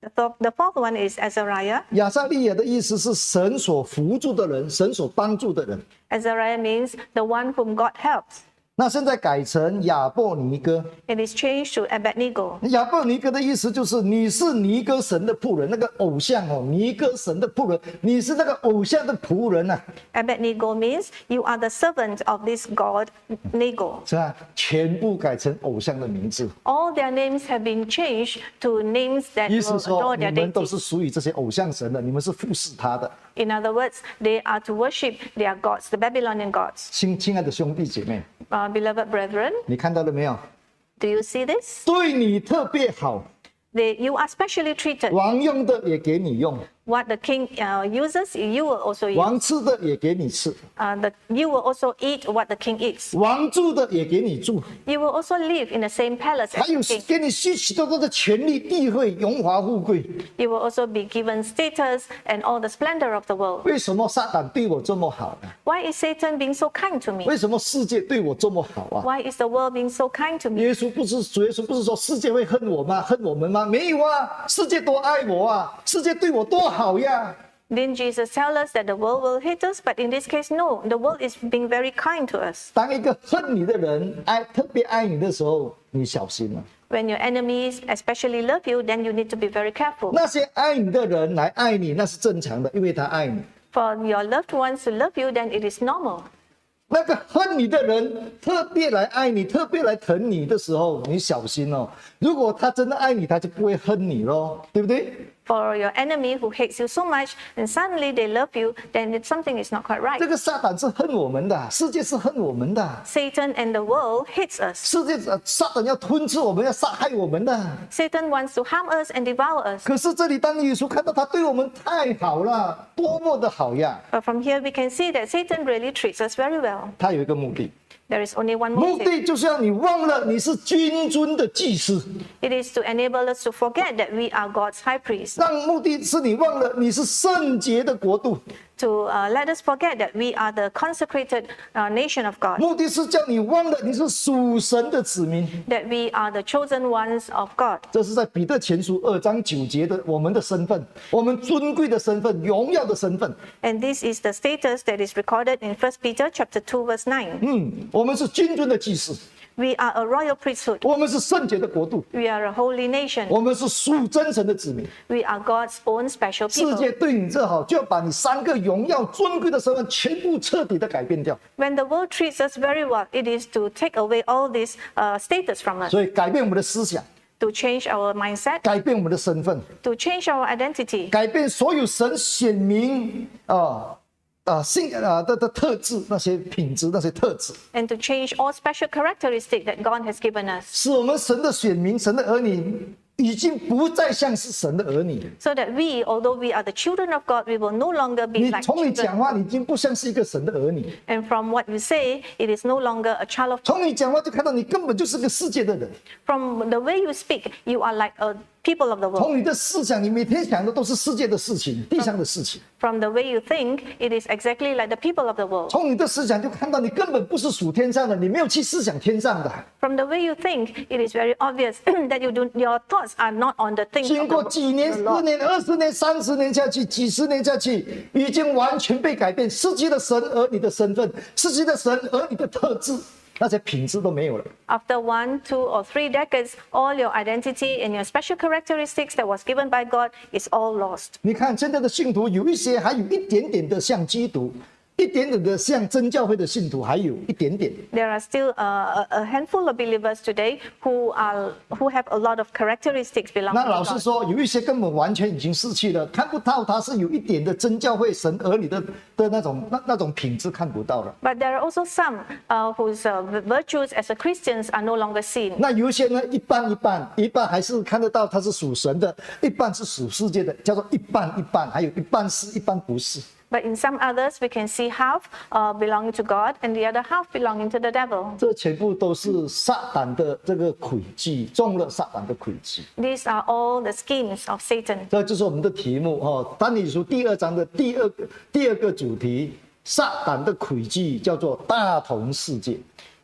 The, th- the fourth one is Azariah. 亚撒利亚的意思是神所扶助的人，神所帮助的人。 Azariah means the one whom God helps. 那现在改成亚伯尼哥。 It is changed to Abednego. 亚伯尼哥的意思就是你是尼哥神的仆人，那个偶像哦，尼哥神的仆人，你是那个偶像的仆人啊， Abednego means you are the servant of this god Nego. 是吧？全部改成偶像的名字， All their names have been changed to names that 意 will 思说 adore 你 their 们都是 deities. 属于这些偶像神的，你们是服侍他的。 In other words, they are to worship their gods, the Babylonian gods. 亲亲爱的兄弟姐妹， Uh, beloved brethren, 你看到了没有？ do you see this? 对你特别好， They, you are specially treated. 王用的也给你用， What the king uh, uses, you will also use. 王吃的也给你吃， Uh, the, you will also eat what the king eats. 王住的也给你住， You will also live in the same palace 还 as 有 the king. 给你许许多多的权利、地位、荣华富贵。 You will also be given status and all the splendor of the world. 为什么撒旦对我这么好呢？ Why is Satan being so kind to me? 为什么世界对我这么好啊？ Why is the world being so kind to me? 耶稣不是主耶稣不是说世界会恨我吗？恨我们吗？没有啊，世界多爱我啊，世界对我多好呀。 Didn't Jesus tell us that the world will hate us? But in this case, no. The world is being very kind to us. 当一个恨你的人爱特别爱你的时候，你小心了。 When your enemies especially love you, then you need to be very careful. 那些爱你的人来爱你，那是正常的，因为他爱你。 For your loved ones to love you, then it is normal. 那个恨你的人特别来爱你，特别来疼你的时候，你小心哦。如果他真的爱你，他就不会恨你咯，对不对？ For your enemy who hates you so much and suddenly they love you, then it, something is not quite right. 这个撒旦是恨我们的，世界是恨我们的， Satan and the world hates us. 世界呃撒旦要吞吃我们，要杀害我们的。 Satan wants to harm us and devour us. 可是这里当耶稣看到他对我们太好了，多么的好呀！ But from here we can see that Satan really treats us very well. 他有一个目的， There is only one 目 motive. 的就是要你忘了你是君尊的祭司， It is to enable us to forget that we are God's high priest. 让目的是你忘了你是圣洁的国度， To uh, let us forget that we are the consecrated uh, nation of God. 目的是叫你忘了你是属神的子民。 That we are the chosen ones of God. 这是在彼得前书二章九节的我们的身份，我们尊贵的身份，荣耀的身份。 And this is the status that is recorded in First Peter chapter two, verse nine. 嗯，我们是君尊的祭司， We are a royal priesthood. 我们是圣洁的国度， We are a holy nation. 我们是属真神的子民。 We are God's own special 世 people. 界对你这好，就要把你三个荣耀尊贵的身份全部彻底的改变掉。 When the world treats us very well, it is to take away all this uh, status from us, 所以改变我们的思想， to change our mindset, 改变我们的身份， to change our identity, 改变所有神显明啊啊性啊的的特质，那些品质，那些特质， and to change all special characteristics that God has given us, 使我们神的选民、神的儿女已经不再像是神的儿女。 so that we, although we are the children of God, we will no longer be 你 like 从你 children. 讲话，你已经不像是一个神的儿女。 And from what you say, it is no longer a child of God. 从你讲话就看到你根本就是个世界的人。 From the way you speak, you are like a people of the world. 从你的思想，你每天想的都是世界的事情、地上的事情。 From the way you think, it is exactly like the people of the world. 从你的思想就看到你根本不是属天上的，你没有去思想天上的。 From the way you think, it is very obvious that you do, your thoughts are not on the things 经 of 过 the, 几年、 the 十 Lord. 年、二十年、三十年下去，几十年下去，已经完全被改变，失去了神儿女的身份，失去了神儿女的特质，那些品质都没有了。 After one, two, or three decades, all your identity and your special characteristics that was given by God is all lost. 你看现在的信徒，有一些还有一点点的像基督，一点点的像真教会的信徒，还有一点点。 There are still uh, a, a handful of believers today who are who have a lot of characteristics 那 belonging 老 to 实 God. 说，有一些根本完全已经失去了，看不到他是有一点的真教会神儿女的的那种那那种品质看不到了。 But there are also some uh, whose uh, virtues as a Christians are no longer seen. 那有一些呢，一半一半，一半还是看得到他是属神的，一半是属世界的，叫做一半一半，还有一半是，一半不是。 But in some others, we can see half uh, belonging to God and the other half belonging to the devil. 这全部都是撒旦的这个诡计，中了撒旦的诡计。 These are all the schemes of Satan. 这就是我们的题目哦，但以理书第二章的第二个第二个主题，撒旦的诡计叫做大同世界。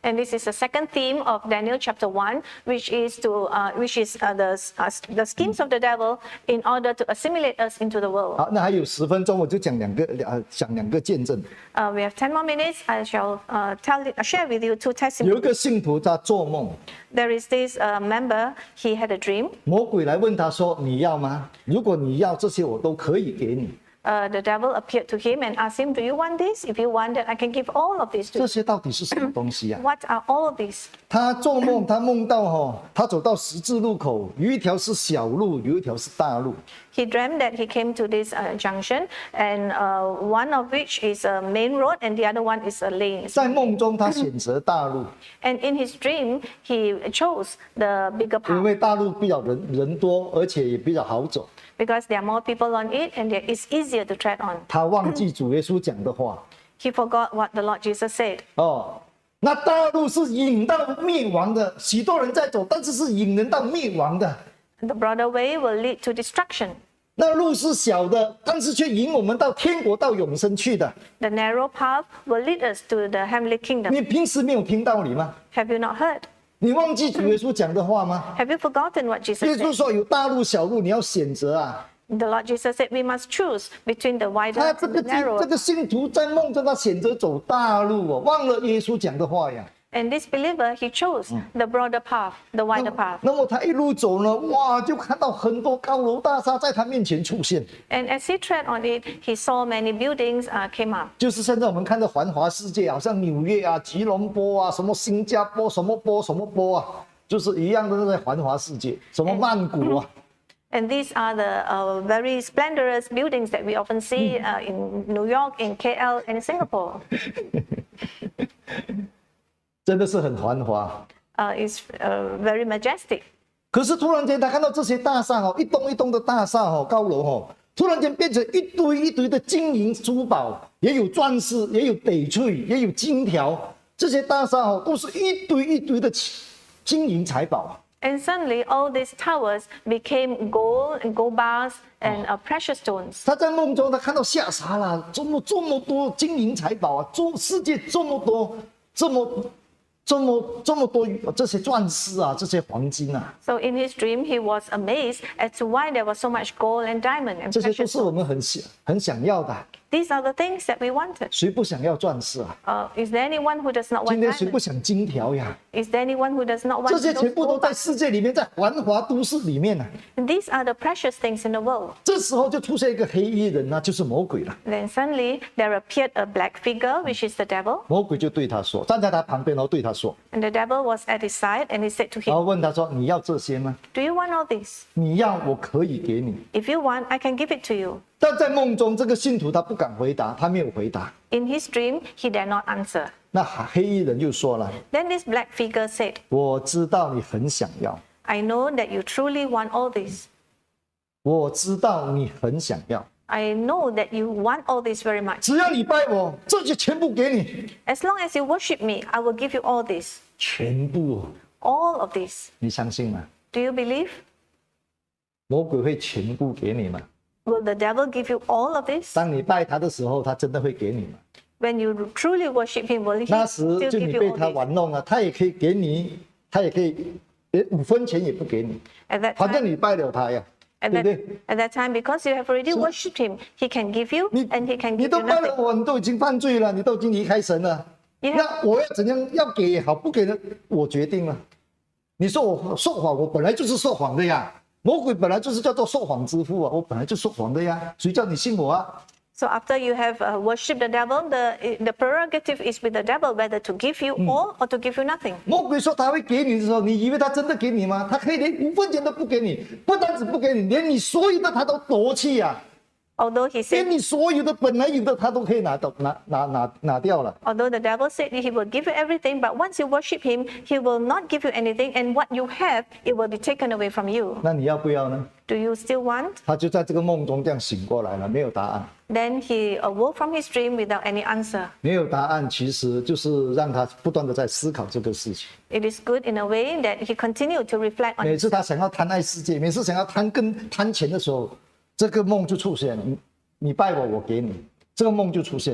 And this is the second theme of Daniel chapter one, which is to uh, which is uh, the uh, the schemes of the devil in order to assimilate us into the world. 好，那还有十分钟，我就讲两个呃讲两个见证。 Uh, we have ten more minutes. I shall uh, tell uh, share with you two 有 testimonies. 一个信徒他做梦， There is this uh, member. He had a dream. 魔鬼来问他说：“你要吗？如果你要这些，我都可以给你。 Uh, the devil appeared to him and asked him, "Do you want this? If you want it, I can give all of this to 这 you." 些到底是什么东西啊？ What are all of these? 他做梦，他梦到哈，他走到十字路口，有一条是小路，有一条是大路。 He dreamed that he came to this uh, junction, and uh, one of which is a main road, and the other one is a lane. 在梦中，他选择大路， And in his dream, he chose the bigger 因 path 为大路比较人人多，而且也比较好走。 because there are more people on it, and it is easier to tread on. 他忘记主耶稣讲的话 He forgot what the Lord Jesus said. 哦。那大路是引到灭亡的，许多人在走，但是是引人到灭亡的。 The broader way will lead to destruction. 那路是小的，但是却引我们到天国、到永生去的。 The narrow path will lead us to the heavenly kingdom. 你平时没有听道理吗？ Have you not heard? 你忘记主耶稣讲的话吗？ Have you forgotten what 耶 Jesus 稣 said? 说有大路、小路，你要选择啊。 The Lord Jesus said we must choose between the wider 他这 and 个 the narrow. 这个信徒在梦中，他选择走大路哦，忘了耶稣讲的话呀。 And this believer, he chose the broader path, the wider path. 那么他一路走呢，哇，就看到很多高楼大厦在他面前出现， And as he tread on it, he saw many buildings uh, came up. 就是现在我们看到繁华世界，好像纽约啊、吉隆坡啊、什么新加坡、什么波、什么波啊，就是一样的在繁华世界，什么曼谷啊。 And these are the uh, very splendorous buildings that we often see uh, in New York, in K L, and in Singapore. 真的是很繁华。 Uh, it's uh, very majestic. 可是突然间，他看到这些大厦哦，一栋一栋的大厦哦，高楼哦，突然间变成一堆一堆的金银珠宝，也有钻石，也有翡翠，也有金条。这些大厦哦，都是一堆一堆的金银财宝。 And suddenly, all these towers became gold and gold bars and uh, precious stones. 他在梦中，他看到吓傻了，这么这么多金银财宝啊，这世界这么多，这么。 这么这么多这些钻石啊，这些黄金啊， So in his dream, he was amazed as to why there was so much gold and diamond and 这些都 precious 是我 stones. 们很想很想要的。 These are the things that we wanted. 谁不想要钻石啊？ Uh, is there anyone who does not 今 want 天谁不 diamond? 想金条呀？ Is there anyone who does not 这 want 些全 those 部都 gold 在 bars? 世界里面，在繁华都市里面呢、啊。 And these are the precious things in the world. 这时候就出现一个黑衣人啊，就是魔鬼了。 Then suddenly there appeared a black figure, which is the devil. 魔鬼就对他说，站在他旁边，然后对他说， And the devil was at his side, and he said to 然 him, 后问他说：“你要这些吗？ "Do you want all this? 你要，我可以给你。 If you want, I can give it to you." ” 但在梦中，这个信徒他不敢回答，他没有回答。 In his dream, he dare not answer. 那黑衣人就说了 Then this black figure said, 我知道你很想要， "I know that you truly want all this. 我知道你很想要， I know that you want all this very much. 只要你拜我，这些全部给你， As long as you worship me, I will give you all this. 全部， All of this. 你相信吗？ Do you believe? 魔鬼会全部给你吗？ Will the devil give you all of this? 当你拜他的时候，他真的会给你吗？ When you truly worship him, will he 那时 still 就 give 你 you 被 all 他 this? 玩弄了，他也可以给你，他也可以，连五分钱也不给你， At that 反正 time, 你拜了他呀， at 对不 that, 对？ at that time, because you have already worshipped him, he can give you 你 and he can 你 give 都 you 拜了 nothing. 我，你都已经犯罪了，你都已经离开神了。 You have- 那我要怎样要给也好，不给呢，我决定了。你说我说谎，我本来就是说谎的呀。魔鬼本来就是叫做说谎之父啊，我本来就说谎的呀，谁叫你信我啊？ So after you have uh, worshipped the devil, the, the prerogative is with the devil whether to give you all or to give you nothing. 魔鬼说他会给你的时候，你以为他真的给你吗？他可以连五分钱都不给你，不单止不给你，连你所有的他都夺去呀、啊。 Although he 连 said, 你所有的本来有的，他都可以拿到拿拿拿拿掉了。 although the devil said he will give you everything, but once you worship him, he will not give you anything, and what you have, it will be taken away from you. 那你要不要呢？ Do you still want? 他就在这个梦中这样醒过来了，没有答案。 Then he awoke from his dream without any answer. 没有答案，其实就是让他不断的在思考这个事情。 It is good in a way that he continued to reflect on 每 it. 次他想要贪爱世界，每次想要贪跟贪钱的时候，这个梦就出现了。你你拜我，我给你，这个梦就出现了。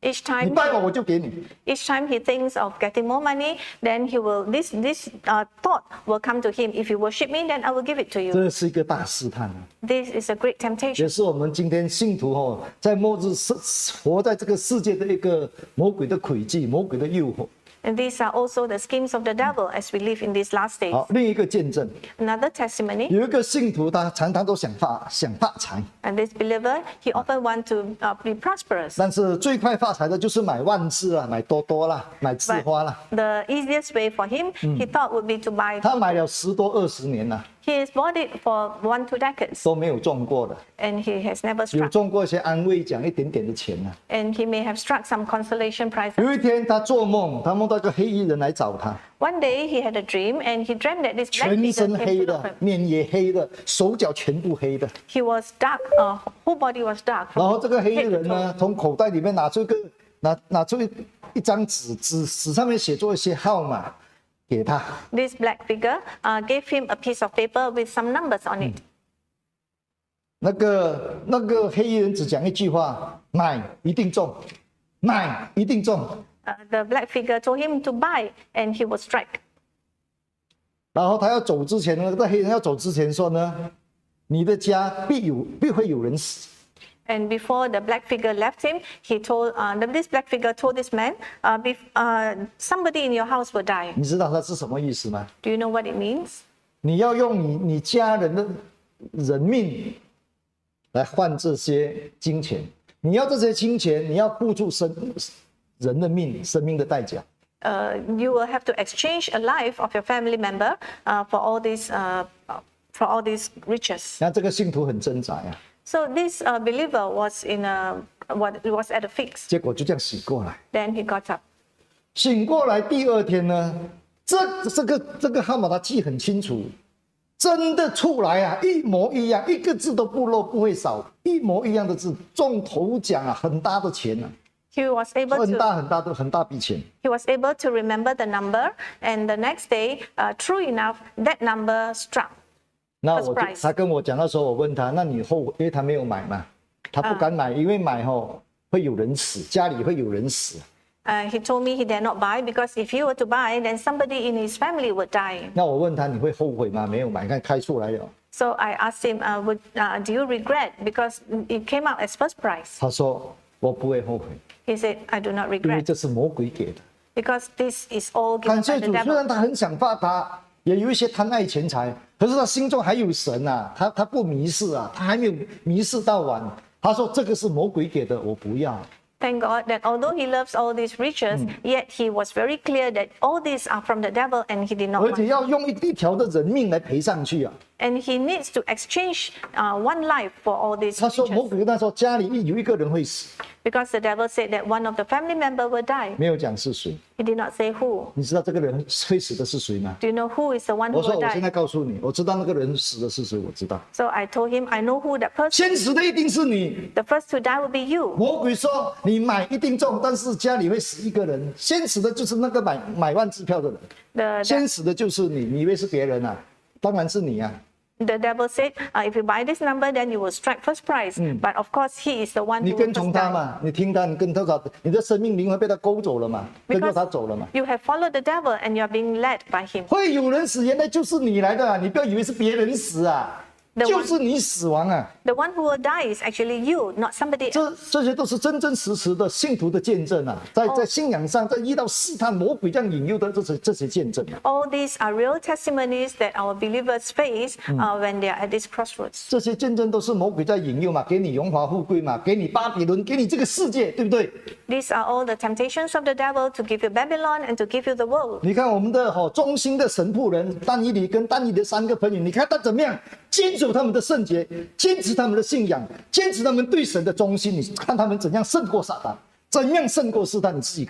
Each 你 time, 拜我我就给你。 each time he thinks of getting more money, then he will this this uh, thought will come to him. If you worship me, then I will give it to you. 这是一个大试探啊， This is a great temptation. 也是我们今天信徒哦，在末日世活在这个世界的一个魔鬼的诡计、魔鬼的诱惑。 And these are also the schemes of the devil as we live in these last days. 好，另一个见证， Another testimony, 有一个信徒，他常常都想发想发财， and this believer, he often want to uh, be prosperous. 但是最快发财的就是买万字啦，买多多啦，买字花啦。 The easiest way for him, he thought would be to buy. 他买了十多二十年了， He has bought it for one, two decades, 都没有中过的， and he has never 有 struck. 中过一些安慰奖，一点点的钱啊。 And he may have struck some consolation prize. 有一天他做梦，他梦到一个黑衣人来找他， One day he had a dream, and he dreamt that this black 全 figure 身 came 黑 to look 的 him. ， 面也黑的，手脚全部黑的。 He was dark, uh, whole body was dark. 然 from 后这个黑衣 head to 人 toe. 呢，从口袋里面拿出一个拿拿出一一张纸，纸纸上面写作一些号码给他。 This black figure uh, gave him a piece of paper with some numbers on it. 那个那个黑衣人只讲一句话：买一定中，买一定中。 Uh, the black figure told him to buy, and he would strike. 然后他要走之前呢，那个黑人要走之前说呢，你的家必有必会有人死。 And before the black figure left him, he told uh, the- this black figure told this man, uh, bef- uh, somebody in your house will die. 你知道他是什么意思吗？ Do you know what it means? 你要用你你家人的人命来换这些金钱，你要这些金钱，你要付出生人的命、生命的代价。 Uh, you will have to exchange a life of your family member uh, for all these uh, for all these riches. 那这个信徒很挣扎呀， So this uh, believer was in a what was at a fix. 结果就这样醒过来。 Then he got up. 醒过来第二天呢，这这个这个号码他记很清楚，真的出来啊，一模一样，一个字都不漏不会少，一模一样的字，中头奖啊，很大的钱啊， He was able 很 to 大很大的很大笔钱。 he was able to remember the number, and the next day, uh, true enough, that number struck. 那我就 Surprise. 他跟我讲的时候，我问他，那你后悔，因为他没有买嘛，他不敢买，因为买后会有人死，家里会有人死。 Uh, he told me he dare not buy because if he were to buy, then somebody in his family would die. 那我问他，你会后悔吗？没有买，看开出来了。 So I asked him, uh, would, uh, do you regret? Because it came out as first prize. 他说我不会后悔， He said, I do not 因为 regret 这是魔鬼给的。 because this is all given 感 by 谢 the 主，虽 devil. 然他很想发达，也有一些贪爱钱财，可是他心中还有神啊，他他不迷失啊，他还没有迷失到完。他说这个是魔鬼给的，我不要。 Thank God that although he loves all these riches, yet he was very clear that all these are from the devil and he did not 而 want. 且要用一一条的人命来赔上去啊。 And he needs to exchange uh, one life for all these 他说魔 riches. 鬼跟他说，家里有一个人会死， Because the devil said that one of the family member will die. 没有讲是谁。 He did not say who. 你知道这个人会死的是谁吗？ Do you know who is the one who 我说 will 我现 die? 在告诉你，我知道那个人死的是谁，我知道。 So I told him, I know who that person. 先死的一定是你。 The first to die will be you. 魔鬼说你买一定中，但是家里会死一个人，先死的就是那个买买万支票的人。 The, 先死的就是你，你以为是别人啊？当然是你啊！ the devil said, uh, if you buy this number, then you will strike first prize. But of course, he is the one 你 who will 跟从 first 他 die. 嘛，你听他，你跟他走，你的生命灵魂被他勾走了嘛，跟着他走了嘛。 You have followed the devil and you are being led by him. 会有人死，原来就是你来的啊！你不要以为是别人死啊， The one- 就是你死亡啊！ The one who will die is actually you, not somebody else. 这这些都是真真实实的信徒的见证啊，在在信仰上，在遇到试探魔鬼这样引诱的这些这些见证啊， All these are real testimonies that our believers face uh, when they are at this crossroads. 这些见证都是魔鬼在引诱嘛，给你荣华富贵嘛，给你巴比伦，给你这个世界，对不对？ These are all the temptations of the devil to give you Babylon and to give you the world. 你看我们的哦忠心的神仆人但以理跟但以理的三个朋友，你看他怎么样坚守他们的圣洁，坚持他们的信仰，坚持他们对神的忠心。你看他们怎样胜过撒旦，怎样胜过试探，你自己看。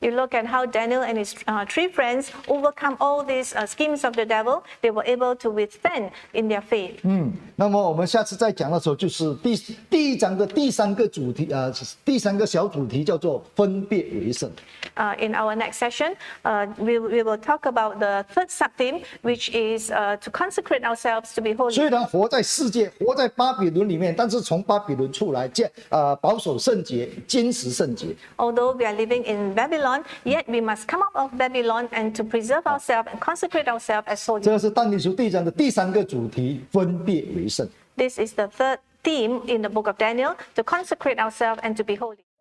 You look at how Daniel and his uh, three friends overcome all these uh, schemes of the devil. They were able to withstand in their faith. 嗯，那么我们下次再讲的时候，就是第第一章的第三个主题，呃，第三个小主题叫做分别为圣。 Uh, in our next session, uh, we, we will talk about the third sub-theme, which is uh, to consecrate ourselves to be holy. 虽然活在世界，活在巴比伦里面，但是从巴比伦出来，坚呃保守圣洁，坚持圣洁。 Although we are living in Babylon, yet we must come out of Babylon and to preserve ourselves and consecrate ourselves as 这 holy. 个是但丁书第一章的第三个主题，分别为圣。 This is the third theme in the book of Daniel, to consecrate ourselves and to be holy.